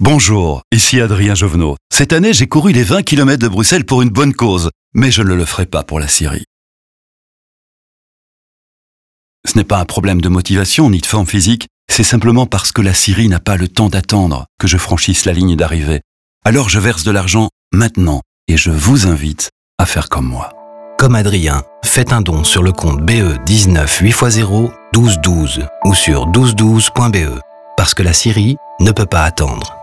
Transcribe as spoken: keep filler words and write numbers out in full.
Bonjour, ici Adrien Jovenot. Cette année, j'ai couru les vingt kilomètres de Bruxelles pour une bonne cause, mais je ne le ferai pas pour la Syrie. Ce n'est pas un problème de motivation ni de forme physique, c'est simplement parce que la Syrie n'a pas le temps d'attendre que je franchisse la ligne d'arrivée. Alors je verse de l'argent maintenant et je vous invite à faire comme moi. Comme Adrien, faites un don sur le compte B E dix-neuf huit fois zéro douze douze ou sur douze douze point B E parce que la Syrie ne peut pas attendre.